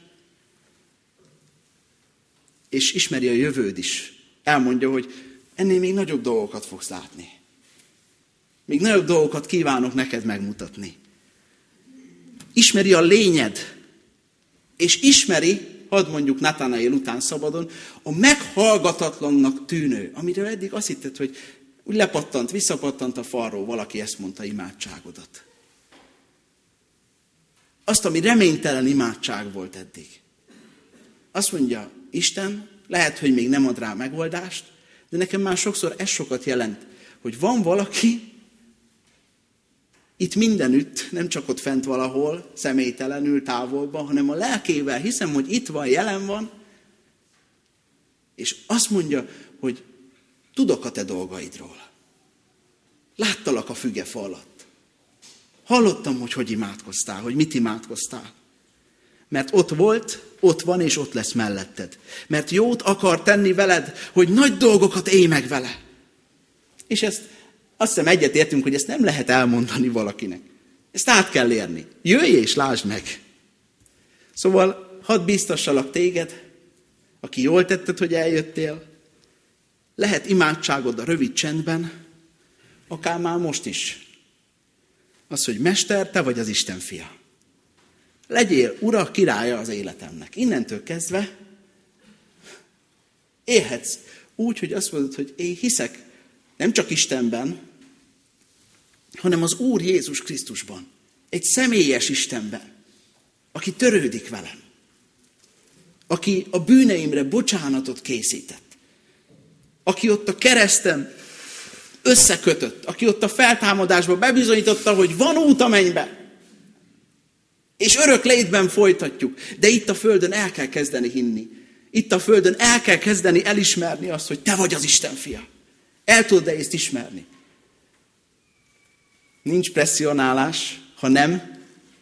és ismeri a jövőd is. Elmondja, hogy ennél még nagyobb dolgokat fogsz látni. Még nagyobb dolgokat kívánok neked megmutatni. Ismeri a lényed, és ismeri, hadd mondjuk Natanael után szabadon, a meghallgatatlannak tűnő, amiről eddig azt hitted, hogy úgy lepattant, visszapattant a falról, valaki ezt mondta, imádságodat. Azt, ami reménytelen imádság volt eddig. Azt mondja, Isten, lehet, hogy még nem ad rá megoldást, de nekem már sokszor ez sokat jelent, hogy van valaki itt mindenütt, nem csak ott fent valahol, személytelenül, távolban, hanem a lelkével hiszem, hogy itt van, jelen van, és azt mondja, hogy tudok a te dolgaidról. Láttalak a fügefa alatt. Hallottam, hogy hogy imádkoztál, hogy mit imádkoztál. Mert ott volt, ott van, és ott lesz melletted. Mert jót akar tenni veled, hogy nagy dolgokat élj meg vele. És ezt azt hiszem egyetértünk, hogy ezt nem lehet elmondani valakinek. Ezt át kell érni. Jöjj és lásd meg. Szóval hadd bíztassalak téged, aki jól tetted, hogy eljöttél. Lehet imádságod a rövid csendben, akár már most is. Az, hogy Mester, te vagy az Isten fia. Legyél ura, királya az életemnek. Innentől kezdve élhetsz úgy, hogy azt mondod, hogy én hiszek nem csak Istenben, hanem az Úr Jézus Krisztusban. Egy személyes Istenben, aki törődik velem. Aki a bűneimre bocsánatot készített. Aki ott a kereszten összekötött. Aki ott a feltámadásban bebizonyította, hogy van út a mennybe. És örök létben folytatjuk. De itt a földön el kell kezdeni hinni. Itt a földön el kell kezdeni elismerni azt, hogy te vagy az Isten fia. El tudod-e ezt ismerni? Nincs presszionálás, ha nem,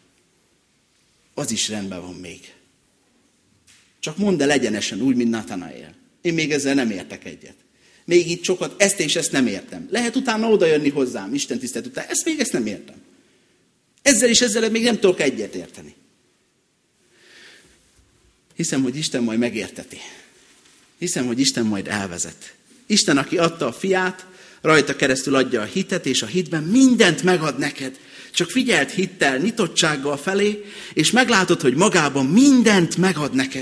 az is rendben van még. Csak mondd el egyenesen, úgy, mint Natanael. Én még ezzel nem értek egyet. Még itt sokat, ezt és ezt nem értem. Lehet utána oda jönni hozzám, Isten tisztelet után. Ezt még ezt nem értem. Ezzel és ezzel még nem tudok egyet érteni. Hiszem, hogy Isten majd megérteti. Hiszem, hogy Isten majd elvezet. Isten, aki adta a fiát, rajta keresztül adja a hitet, és a hitben mindent megad neked. Csak figyeld hittel, nyitottsággal felé, és meglátod, hogy magában mindent megad neked.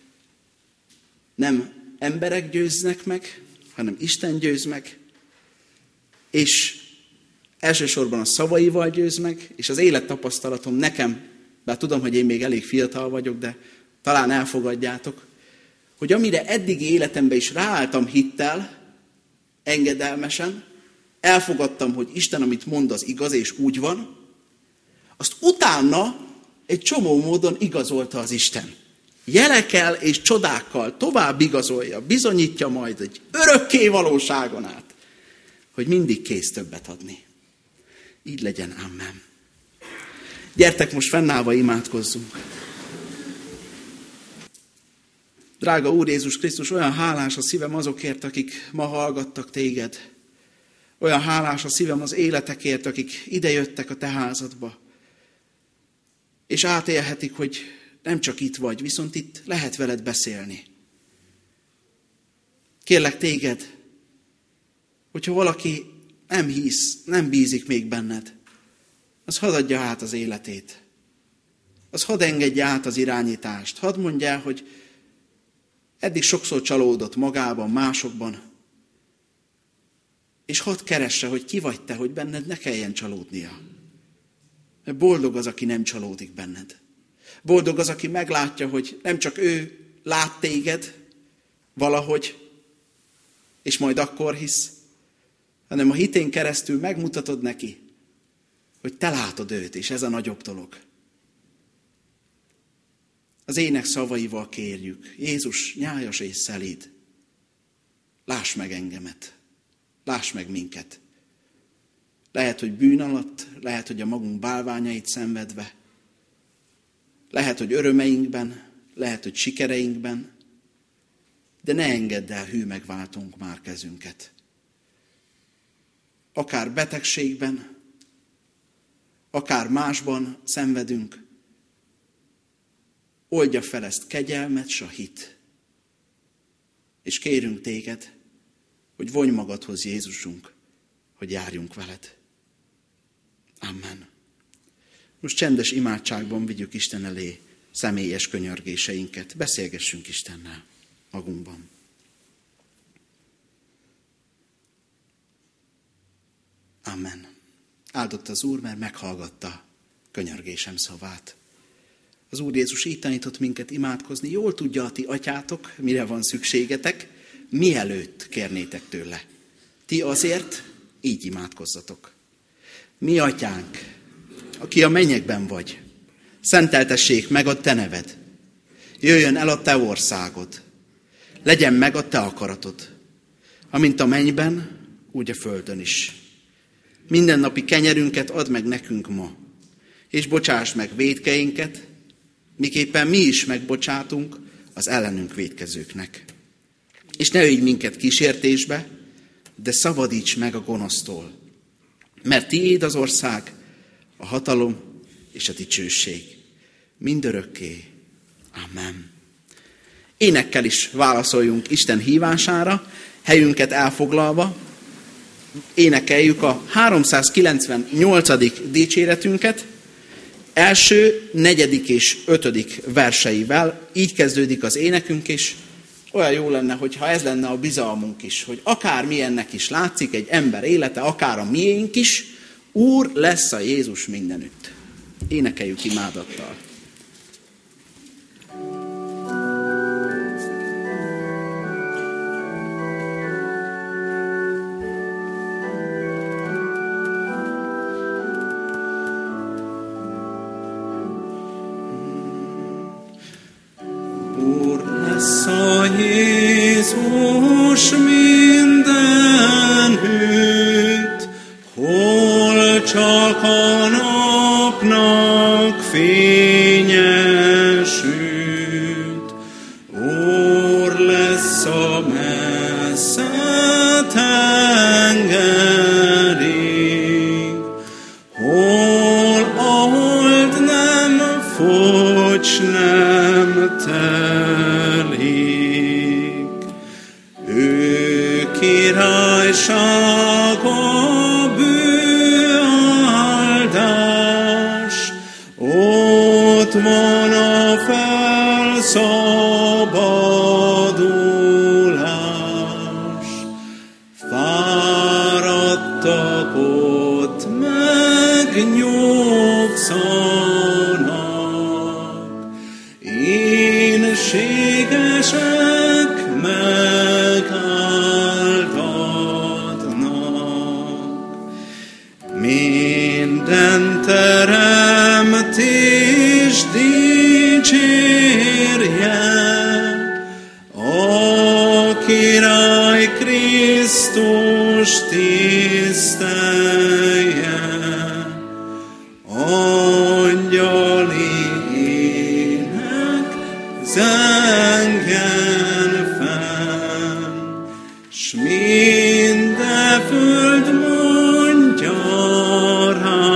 Nem emberek győznek meg, hanem Isten győz meg, és elsősorban a szavaival győz meg, és az élettapasztalatom nekem, bár tudom, hogy én még elég fiatal vagyok, de talán elfogadjátok, hogy amire eddigi életemben is ráálltam hittel, engedelmesen, elfogadtam, hogy Isten, amit mond, az igaz, és úgy van, azt utána egy csomó módon igazolta az Isten. Jelekkel és csodákkal tovább igazolja, bizonyítja majd egy örökké valóságon át, hogy mindig kész többet adni. Így legyen, amen. Gyertek, most fennállva imádkozzunk. Drága Úr Jézus Krisztus, olyan hálás a szívem azokért, akik ma hallgattak téged. Olyan hálás a szívem az életekért, akik idejöttek a te házadba. És átélhetik, hogy nem csak itt vagy, viszont itt lehet veled beszélni. Kérlek téged, hogyha valaki nem hisz, nem bízik még benned, az hadd adja át az életét. Az hadd engedje át az irányítást. Hadd mondja, hogy eddig sokszor csalódott magában, másokban. És hadd keresse, hogy ki vagy te, hogy benned ne kelljen csalódnia. Mert boldog az, aki nem csalódik benned. Boldog az, aki meglátja, hogy nem csak ő lát téged valahogy, és majd akkor hisz, hanem a hitén keresztül megmutatod neki, hogy te látod őt, és ez a nagyobb dolog. Az ének szavaival kérjük, Jézus nyájas és szelíd, láss meg engemet, láss meg minket. Lehet, hogy bűn alatt, lehet, hogy a magunk bálványait szenvedve, lehet, hogy örömeinkben, lehet, hogy sikereinkben, de ne engedd el, hű megváltunk már kezünket. Akár betegségben, akár másban szenvedünk, oldja fel ezt kegyelmet, s a hit. És kérünk téged, hogy vonj magadhoz, Jézusunk, hogy járjunk veled. Amen. Most csendes imádságban vigyük Isten elé személyes könyörgéseinket. Beszélgessünk Istennel magunkban. Amen. Áldott az Úr, mert meghallgatta könyörgésem szavát. Az Úr Jézus így tanított minket imádkozni. Jól tudja a ti atyátok, mire van szükségetek, mielőtt kérnétek tőle. Ti azért így imádkozzatok. Mi atyánk, aki a mennyekben vagy, szenteltessék meg a te neved. Jöjjön el a te országod. Legyen meg a te akaratod. Amint a mennyben, úgy a földön is. Mindennapi kenyerünket add meg nekünk ma, és bocsáss meg vétkeinket, miképpen mi is megbocsátunk az ellenünk vétkezőknek. És ne ügy minket kísértésbe, de szabadíts meg a gonosztól, mert tiéd az ország, a hatalom és a dicsőség mindörökké. Amen. Énekkel is válaszoljunk Isten hívására, helyünket elfoglalva, énekeljük a háromszázkilencvennyolcadik dicséretünket, első, negyedik és ötödik verseivel. Így kezdődik az énekünk, és olyan jó lenne, hogyha ez lenne a bizalmunk is, hogy akár milyennek is látszik egy ember élete, akár a miénk is, Úr lesz a Jézus mindenütt. Énekeljük imádattal. Jézus mindenütt, hol csak a napnak fénye süt. Úr lesz a messze tengerig, hol a hold nem fogy, nem telik. Királysága bűáldás, ott van a felszabadulás. Fáradtak ott megnyugszanak, énségesek minden teremtés dicsérje, a király Krisztus tisztelje, angyali ének zengjen fenn, s minden föld mondja rá.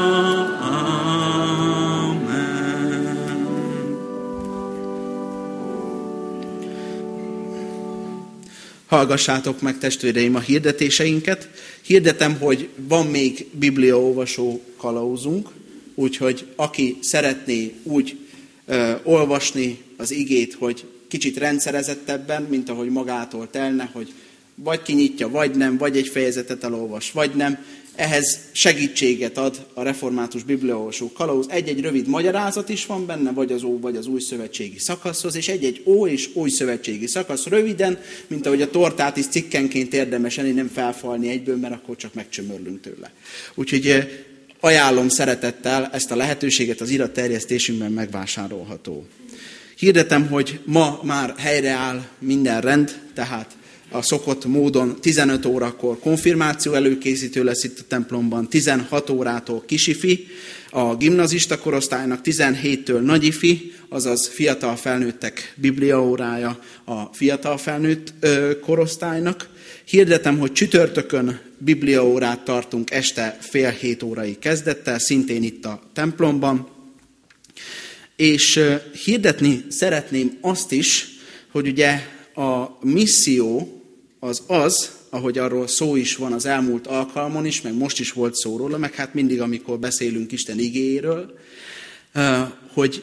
Hallgassátok meg, testvéreim, a hirdetéseinket. Hirdetem, hogy van még bibliaolvasó kalauzunk, úgyhogy aki szeretné úgy ö, olvasni az igét, hogy kicsit rendszerezettebben, mint ahogy magától telne, hogy vagy kinyitja, vagy nem, vagy egy fejezetet elolvas, vagy nem, ehhez segítséget ad a református bibliaolvasó kalauz. Egy-egy rövid magyarázat is van benne, vagy az Ó, vagy az Új Szövetségi szakaszhoz, és egy-egy Ó és Új Szövetségi szakasz röviden, mint ahogy a tortát is cikkenként érdemes enni, nem felfalni egyből, mert akkor csak megcsömörlünk tőle. Úgyhogy ajánlom szeretettel ezt a lehetőséget, az iratterjesztésünkben megvásárolható. Hirdetem, hogy ma már helyreáll minden rend, tehát a szokott módon tizenöt órakor konfirmáció előkészítő lesz itt a templomban, tizenhat órától kisifi, a gimnazista korosztálynak tizenhéttől nagyifi, azaz fiatal felnőttek bibliaórája a fiatal felnőtt ö, korosztálynak. Hirdetem, hogy csütörtökön bibliaórát tartunk este fél hét órai kezdettel, szintén itt a templomban. És ö, hirdetni szeretném azt is, hogy ugye a misszió az az, ahogy arról szó is van az elmúlt alkalmon is, meg most is volt szó róla, meg hát mindig, amikor beszélünk Isten igéjéről, hogy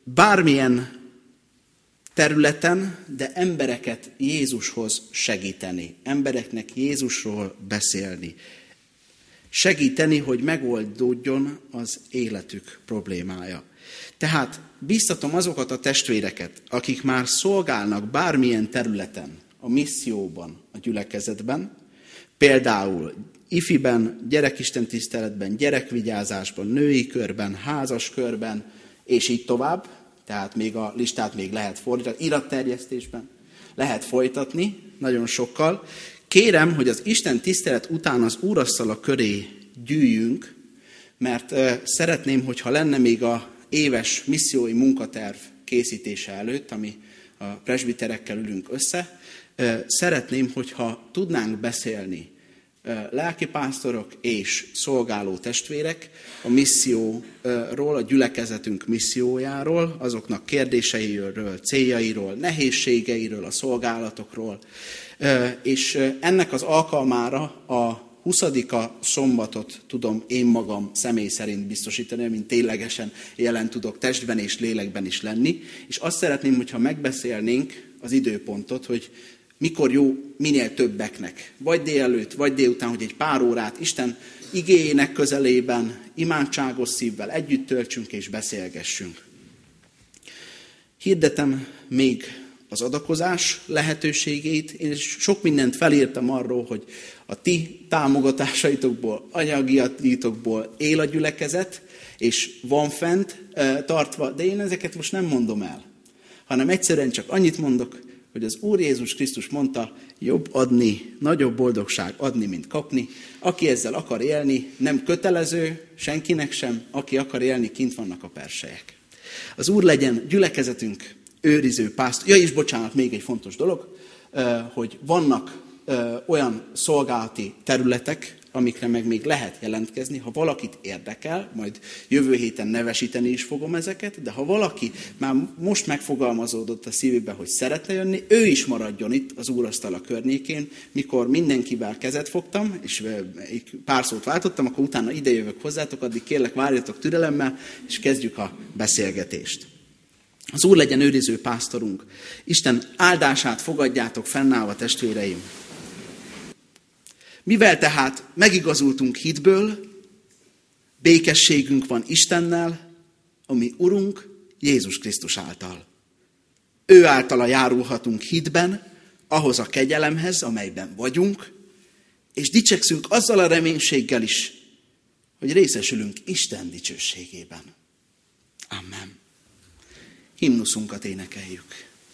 bármilyen területen, de embereket Jézushoz segíteni, embereknek Jézusról beszélni, segíteni, hogy megoldódjon az életük problémája. Tehát bíztatom azokat a testvéreket, akik már szolgálnak bármilyen területen, a misszióban, a gyülekezetben, például ifiben, gyerekistentiszteletben, gyerekvigyázásban, női körben, házas körben, és így tovább, tehát még a listát még lehet fordítani, iratterjesztésben lehet folytatni, nagyon sokkal. Kérem, hogy az Isten tisztelet után az úrasztala köré gyűjjünk, mert uh, szeretném, hogyha lenne még a éves missziói munkaterv készítése előtt, ami a presbiterekkel ülünk össze, uh, szeretném, hogyha tudnánk beszélni lelkipásztorok és szolgáló testvérek a misszióról, a gyülekezetünk missziójáról, azoknak kérdéseiről, céljairól, nehézségeiről, a szolgálatokról. És ennek az alkalmára a huszadika szombatot tudom én magam személy szerint biztosítani, mint ténylegesen jelen tudok testben és lélekben is lenni. És azt szeretném, hogyha megbeszélnénk az időpontot, hogy mikor jó minél többeknek, vagy délelőtt, vagy délután, hogy egy pár órát Isten igéjének közelében, imádságos szívvel együtt töltsünk és beszélgessünk. Hirdetem még az adakozás lehetőségét, és sok mindent felírtam arról, hogy a ti támogatásaitokból, anyagiatokból él a gyülekezet, és van fent tartva, de én ezeket most nem mondom el, hanem egyszerűen csak annyit mondok, hogy az Úr Jézus Krisztus mondta, jobb adni, nagyobb boldogság adni, mint kapni. Aki ezzel akar élni, nem kötelező, senkinek sem, aki akar élni, kint vannak a perselyek. Az Úr legyen gyülekezetünk őriző pásztor. Ja, és bocsánat, még egy fontos dolog, hogy vannak olyan szolgálati területek, amikre meg még lehet jelentkezni. Ha valakit érdekel, majd jövő héten nevesíteni is fogom ezeket, de ha valaki már most megfogalmazódott a szívébe, hogy szeretne jönni, ő is maradjon itt az úrasztala környékén, mikor mindenkivel kezet fogtam, és pár szót váltottam, akkor utána idejövök hozzátok, addig kérlek várjatok türelemmel, és kezdjük a beszélgetést. Az Úr legyen őriző pásztorunk. Isten áldását fogadjátok fennállva, testvéreim. Mivel tehát megigazultunk hitből, békességünk van Istennel, ami Urunk Jézus Krisztus által. Ő általa járulhatunk hitben, ahhoz a kegyelemhez, amelyben vagyunk, és dicsekszünk azzal a reménységgel is, hogy részesülünk Isten dicsőségében. Amen. Himnuszunkat énekeljük.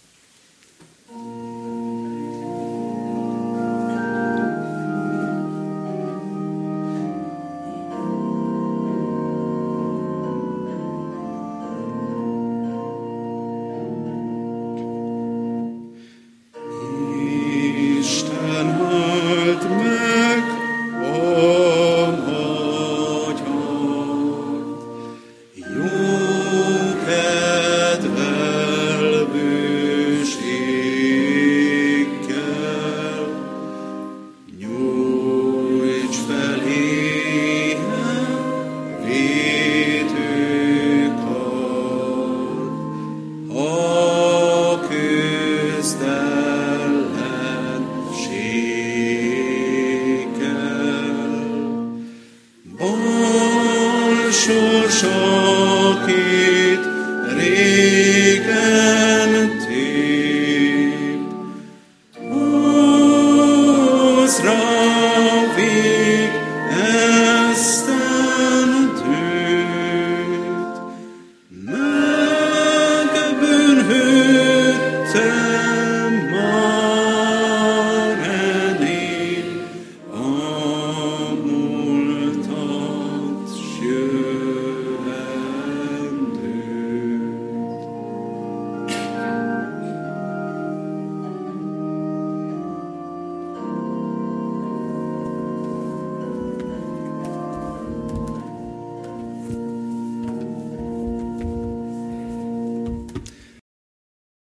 sorsakét régen tép. Hozra vég esztendőt, megbűnhődtem,